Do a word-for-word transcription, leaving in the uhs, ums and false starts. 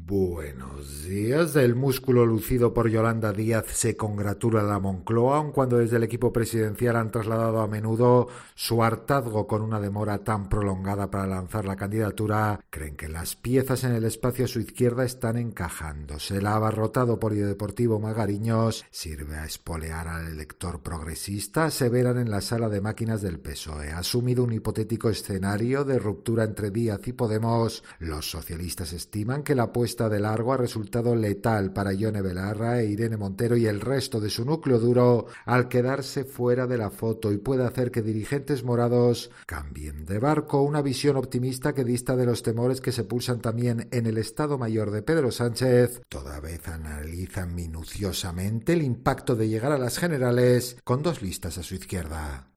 Buenos días. El músculo lucido por Yolanda Díaz se congratula a la Moncloa, aun cuando desde el equipo presidencial han trasladado a menudo su hartazgo con una demora tan prolongada para lanzar la candidatura. Creen que las piezas en el espacio a su izquierda están encajándose. El abarrotado polideportivo Magariños sirve a espolear al elector progresista, aseveran en la sala de máquinas del P S O E. Asumido un hipotético escenario de ruptura entre Díaz y Podemos, los socialistas estiman que la apuesta de largo ha resultado letal para Ione Belarra e Irene Montero y el resto de su núcleo duro al quedarse fuera de la foto, y puede hacer que dirigentes morados cambien de barco. Una visión optimista que dista de los temores que se pulsan también en el Estado Mayor de Pedro Sánchez. Toda vez analizan minuciosamente el impacto de llegar a las generales con dos listas a su izquierda.